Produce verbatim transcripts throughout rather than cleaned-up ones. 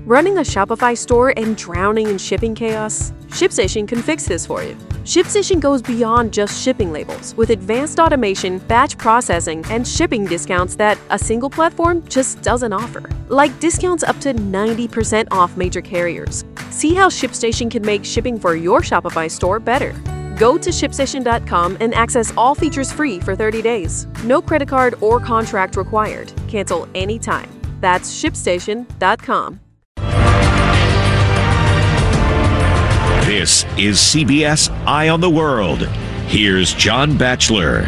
Running a Shopify store and drowning in shipping chaos? ShipStation can fix this for you. ShipStation goes beyond just shipping labels with advanced automation, batch processing, and shipping discounts that a single platform just doesn't offer. Like discounts up to ninety percent off major carriers. See how ShipStation can make shipping for your Shopify store better. Go to ShipStation dot com and access all features free for thirty days. No credit card or contract required. Cancel anytime. That's ShipStation dot com. This is C B S Eye on the World. Here's John Batchelor.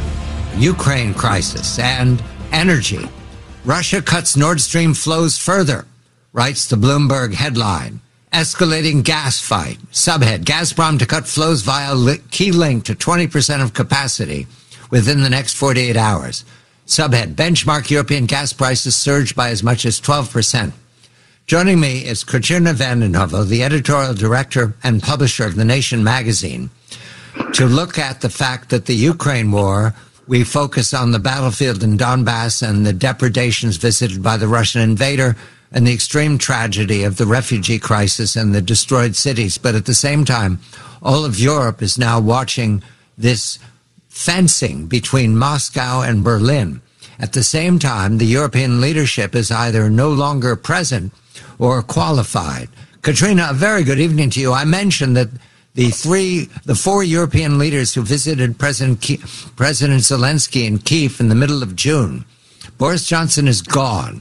Ukraine crisis and energy. Russia cuts Nord Stream flows further, writes the Bloomberg headline. Escalating gas fight. Subhead, Gazprom to cut flows via li- key link to twenty percent of capacity within the next forty-eight hours. Subhead, benchmark European gas prices surged by as much as twelve percent. Joining me is Katrina vanden Heuvel, the editorial director and publisher of The Nation magazine, to look at the fact that the Ukraine war, we focus on the battlefield in Donbass and the depredations visited by the Russian invader and the extreme tragedy of the refugee crisis and the destroyed cities. But at the same time, all of Europe is now watching this fencing between Moscow and Berlin. At the same time, the European leadership is either no longer present or qualified. Katrina, a very good evening to you. I mentioned that the three, the four European leaders who visited President Ki- President Zelensky in Kyiv in the middle of June, Boris Johnson is gone.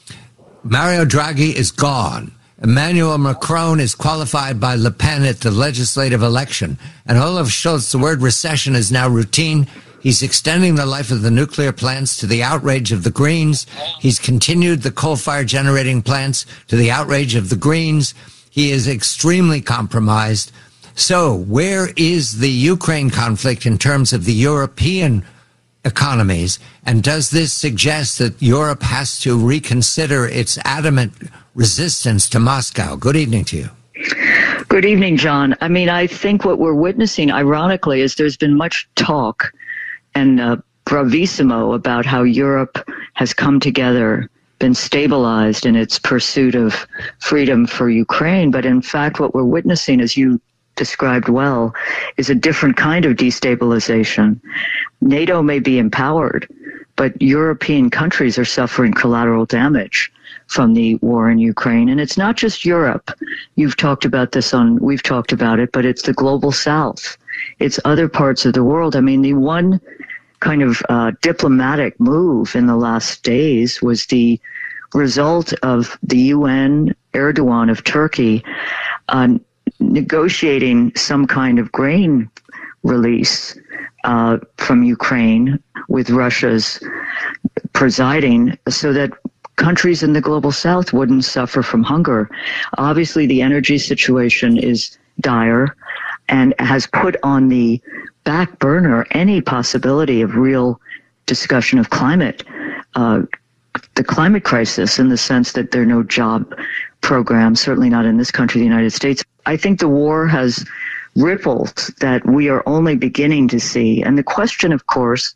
Mario Draghi is gone. Emmanuel Macron is qualified by Le Pen at the legislative election. And Olaf Scholz, the word recession is now routine. He's extending the life of the nuclear plants to the outrage of the Greens. He's continued the coal-fired generating plants to the outrage of the Greens. He is extremely compromised. So where is the Ukraine conflict in terms of the European economies? And does this suggest that Europe has to reconsider its adamant resistance to Moscow? Good evening to you. Good evening, John. I mean, I think what we're witnessing, ironically, is there's been much talk and uh, bravissimo about how Europe has come together, been stabilized in its pursuit of freedom for Ukraine. But in fact, what we're witnessing, as you described well, is a different kind of destabilization. NATO may be empowered, but European countries are suffering collateral damage from the war in Ukraine. And it's not just Europe. You've talked about this on, we've talked about it, but it's the global South. It's other parts of the world. I mean, the one kind of uh, diplomatic move in the last days was the result of the U N, Erdogan of Turkey, uh, negotiating some kind of grain release uh, from Ukraine with Russia's presiding so that countries in the global South wouldn't suffer from hunger. Obviously, the energy situation is dire and has put on the back burner any possibility of real discussion of climate, uh, the climate crisis, in the sense that there are no job programs, certainly not in this country, the United States. I think the war has ripples that we are only beginning to see. And the question, of course,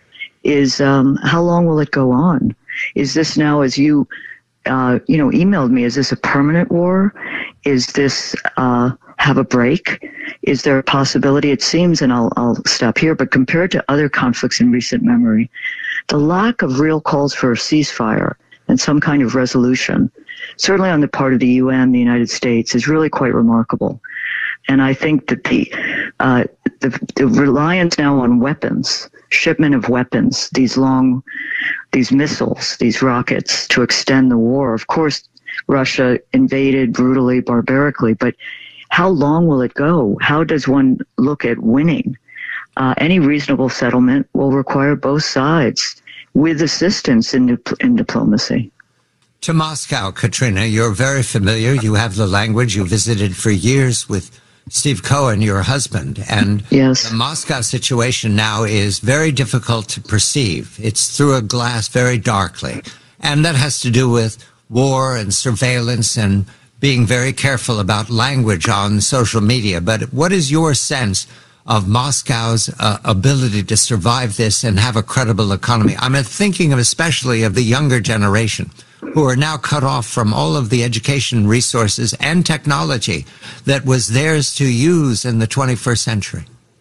is um, how long will it go on? Is this now, as you, uh, you know, emailed me, is this a permanent war? Is this uh, have a break? Is there a possibility? It seems, and I'll, I'll stop here, but compared to other conflicts in recent memory, the lack of real calls for a ceasefire and some kind of resolution, certainly on the part of the U N, the United States, is really quite remarkable. And I think that the, uh, the, the reliance now on weapons, shipment of weapons, these long, these missiles, these rockets to extend the war. Of course, Russia invaded brutally, barbarically, but how long will it go? How does one look at winning? Uh, any reasonable settlement will require both sides with assistance in, in diplomacy. To Moscow, Katrina, you're very familiar. You have the language. You visited for years with Steve Cohen, your husband. And yes. The Moscow situation now is very difficult to perceive. It's through a glass very darkly. And that has to do with war and surveillance and being very careful about language on social media. But what is your sense of Moscow's uh, ability to survive this and have a credible economy? I'm thinking of especially of the younger generation who are now cut off from all of the education resources and technology that was theirs to use in the twenty-first century?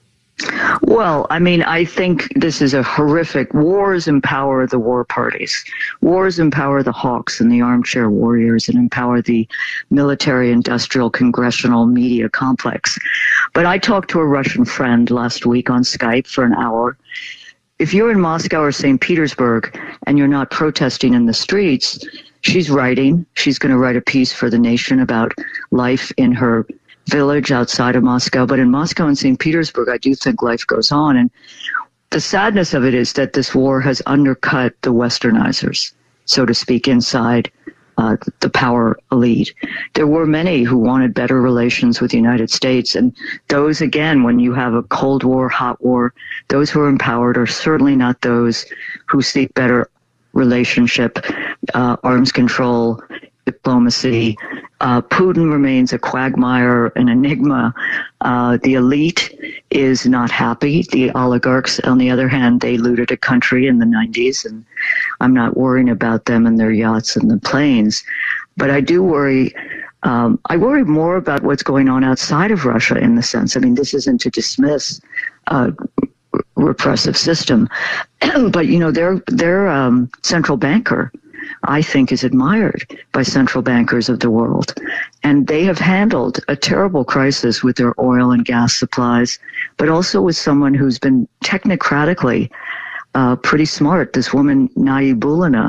Well, I mean, I think this is a horrific. Wars empower the war parties. Wars empower the hawks and the armchair warriors and empower the military, industrial, congressional media complex. But I talked to a Russian friend last week on Skype for an hour. If you're in Moscow or Saint Petersburg and you're not protesting in the streets, she's writing. She's going to write a piece for The Nation about life in her village outside of Moscow. But in Moscow and Saint Petersburg, I do think life goes on. And the sadness of it is that this war has undercut the westernizers, so to speak, inside uh, the power elite. There were many who wanted better relations with the United States. And those, again, when you have a Cold War, hot war, those who are empowered are certainly not those who seek better relationship, uh, arms control, diplomacy. Uh, Putin remains a quagmire, an enigma. Uh, the elite is not happy. The oligarchs, on the other hand, they looted a country in the nineties, and I'm not worrying about them and their yachts and the planes. But I do worry. Um, I worry more about what's going on outside of Russia in the sense, I mean, this isn't to dismiss uh, repressive system, but, you know, their, their um, central banker, I think, is admired by central bankers of the world. And they have handled a terrible crisis with their oil and gas supplies, but also with someone who's been technocratically uh, pretty smart, this woman, Nabiullina.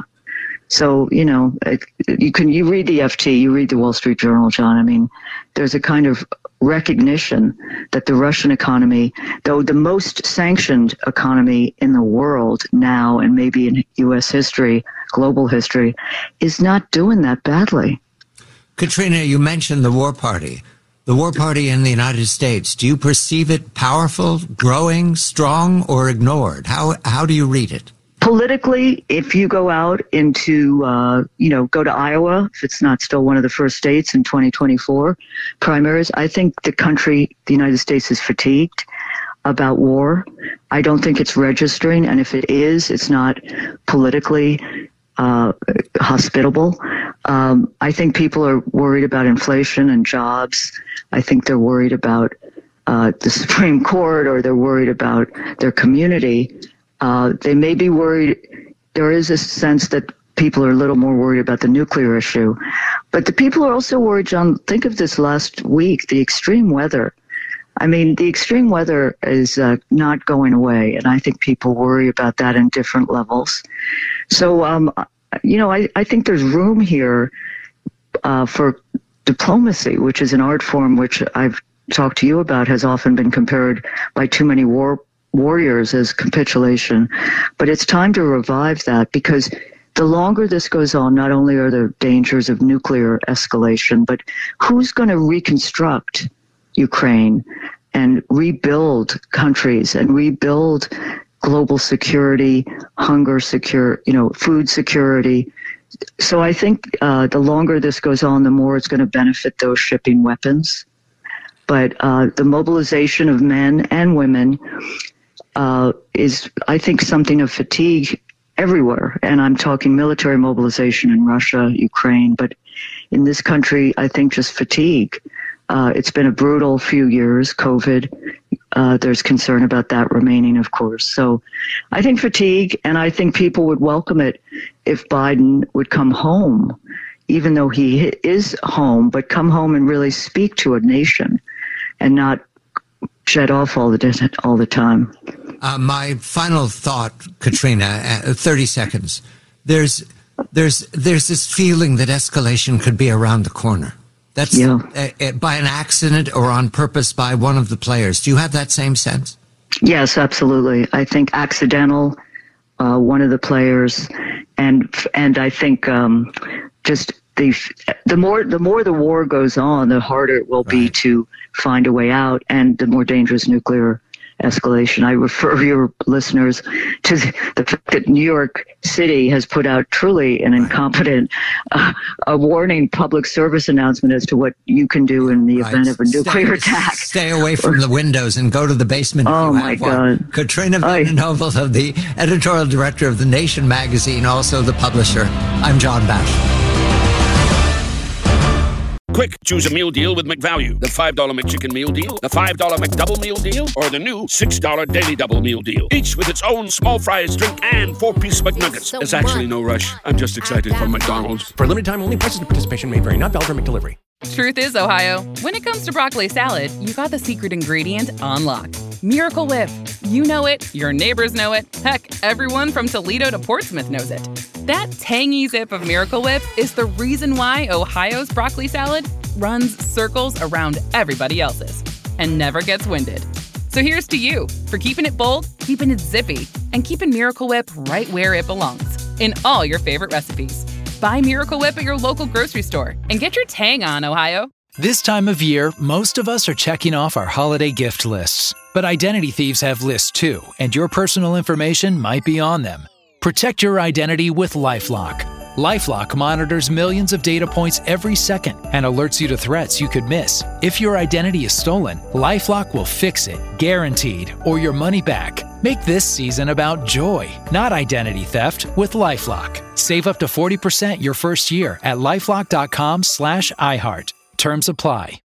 So, you know, you can, you read the F T, you read the Wall Street Journal, John. I mean, there's a kind of recognition that the Russian economy, though the most sanctioned economy in the world now, and maybe in U S history, global history, is not doing that badly. Katrina, you mentioned the war party. The war party in the United States, do you perceive it powerful, growing, strong, or ignored? How how do you read it? Politically, if you go out into, uh, you know, go to Iowa, if it's not still one of the first states in twenty twenty-four primaries, I think the country, the United States, is fatigued about war. I don't think it's registering, and if it is, it's not politically uh, hospitable. Um, I think people are worried about inflation and jobs. I think they're worried about uh, the Supreme Court, or they're worried about their community. Uh, they may be worried. There is a sense that people are a little more worried about the nuclear issue. But the people are also worried, John, think of this last week, the extreme weather. I mean, the extreme weather is uh, not going away, and I think people worry about that in different levels. So, um, you know, I, I think there's room here uh, for diplomacy, which is an art form which I've talked to you about, has often been compared by too many war warriors as capitulation. But it's time to revive that, because the longer this goes on, not only are there dangers of nuclear escalation, but who's going to reconstruct Ukraine and rebuild countries and rebuild global security, hunger secure, you know, food security. So I think uh, the longer this goes on, the more it's going to benefit those shipping weapons. But uh, the mobilization of men and women uh, is, I think, something of fatigue everywhere. And I'm talking military mobilization in Russia, Ukraine, but in this country, I think just fatigue. Uh, it's been a brutal few years, COVID. Uh, there's concern about that remaining, of course. So I think fatigue, and I think people would welcome it if Biden would come home, even though he is home, but come home and really speak to a nation and not jet off all the, all the time. Uh, my final thought, Katrina, uh, thirty seconds. There's, there's, there's this feeling that escalation could be around the corner. That's yeah. uh, uh, by an accident or on purpose by one of the players. Do you have that same sense? Yes, absolutely. I think accidental, uh, one of the players, and and I think um, just the the more the more the war goes on, the harder it will right. be to find a way out, and the more dangerous nuclear escalation. I refer your listeners to the fact that New York City has put out truly an incompetent, uh, a warning public service announcement as to what you can do in the Right. event of a nuclear stay, attack. Stay away from the windows and go to the basement. Oh, if you my have one. God. Katrina I- Vanden of the editorial director of The Nation magazine, also the publisher. I'm John Batchelor. Quick, choose a meal deal with McValue. The five dollar McChicken meal deal, the five dollar McDouble meal deal, or the new six dollar Daily Double meal deal. Each with its own small fries, drink, and four-piece McNuggets. There's actually no rush. I'm just excited for McDonald's. For limited time only, prices and participation may vary. Not valid for McDelivery. Truth is, Ohio, when it comes to broccoli salad, you got the secret ingredient on lock. Miracle Whip. You know it, your neighbors know it, heck, everyone from Toledo to Portsmouth knows it. That tangy zip of Miracle Whip is the reason why Ohio's broccoli salad runs circles around everybody else's and never gets winded. So here's to you for keeping it bold, keeping it zippy, and keeping Miracle Whip right where it belongs, in all your favorite recipes. Buy Miracle Whip at your local grocery store and get your tang on, Ohio. This time of year, most of us are checking off our holiday gift lists. But identity thieves have lists too, and your personal information might be on them. Protect your identity with LifeLock. LifeLock monitors millions of data points every second and alerts you to threats you could miss. If your identity is stolen, LifeLock will fix it, guaranteed, or your money back. Make this season about joy, not identity theft, with LifeLock. Save up to forty percent your first year at LifeLock dot com slash iHeart. Terms apply.